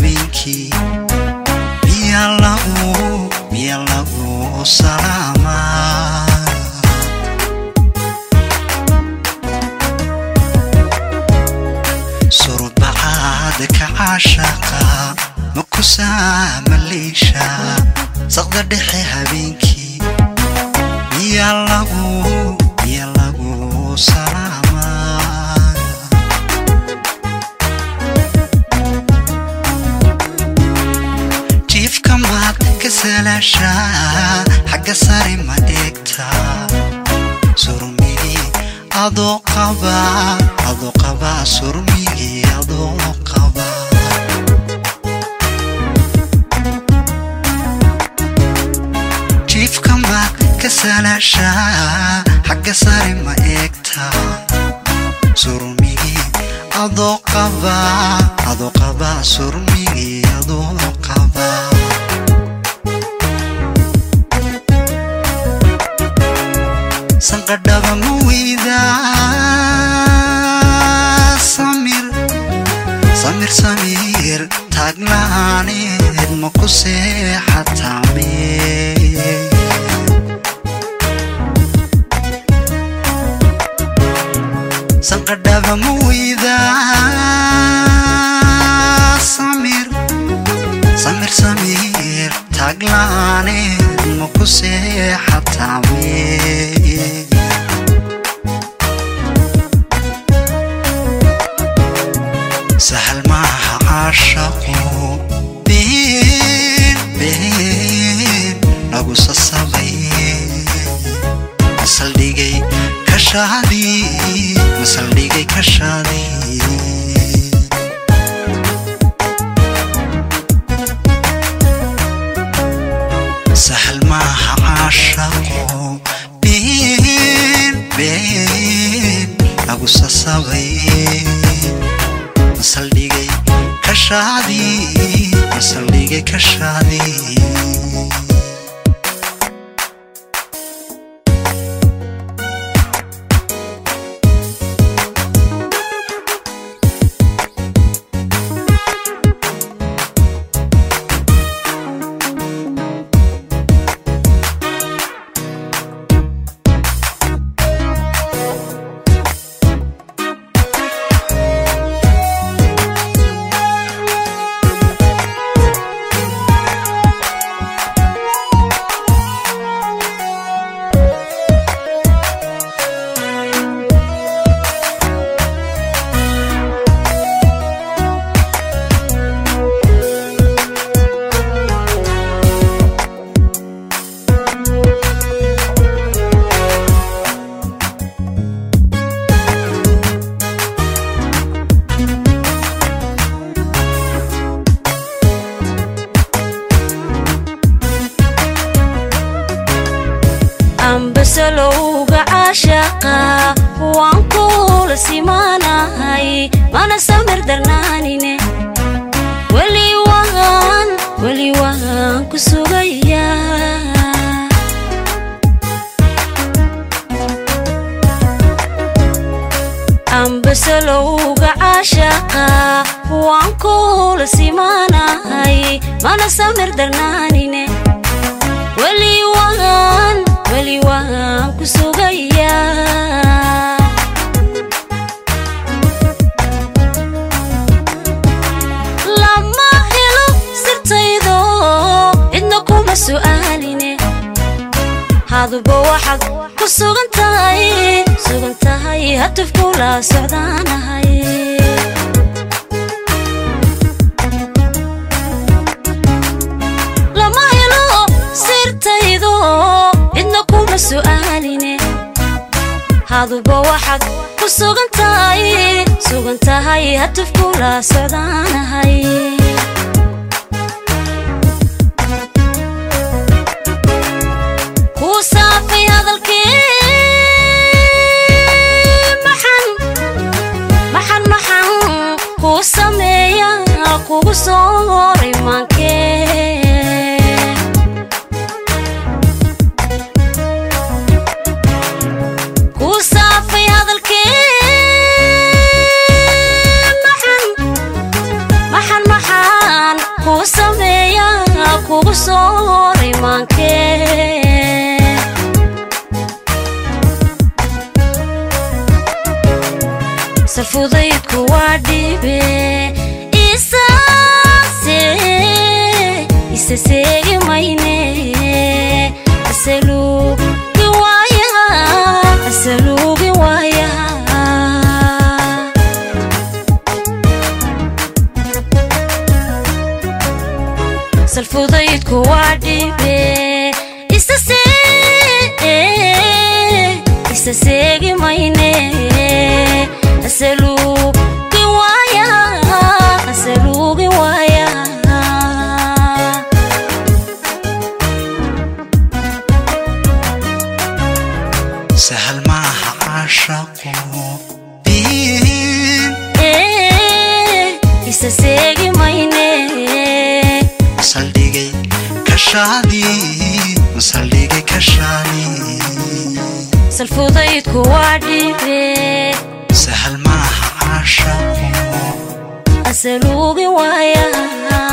habeenkii miya lagu salaamaa surbacaada ka caashaqa makusaama leysha saqda dhexe habeenkii miya lagu salaamaa jiifka maad ka salaashaa xagga sare ma eegtaa surmigi adoo qaba surmigi adoo qaba jiifka maad ka salaashaa xagga sare ma eegtaa surmigi adoo qaba surmigi adoo qaba sanqadhaba muwida samir taaglaaneed ma ku seexataame sanqadhaba muwida samir taaglaaneed ma ku seexataame سهل معها عاشقو بين أقص الصغير مسل ديجي كشادي سهل معها عاشقو بين أقص الصغير مسل ديجي كشادي بسلوغ عاشقا وانقول سيمانا هاي ما نسمر درنانيني ولي وان كسوغيا بسلوغ عاشقا وانقول سيمانا هاي ما نسمر درنانيني ولي وان كسوغيا لما هلو سرتيدو إنكم سؤاليني هذا بواحد كسوغنتاي هتف كولا سعدانهاي لما هلو سرتيدو سؤاليني هذا بواحد كسوغنتاي هتف كولا سعدانهاي كوصافي هذا الكيم محن كوساميا كوصوري مانكي محن salfudaydku waa dhibe isaseegi mayne asaluugi waaya sahal maaha caashaqo biin isaseegi mayne masaldhigay kashaani salfudaydku waa dhibe sahal maaha caashaqo asaluugi waaya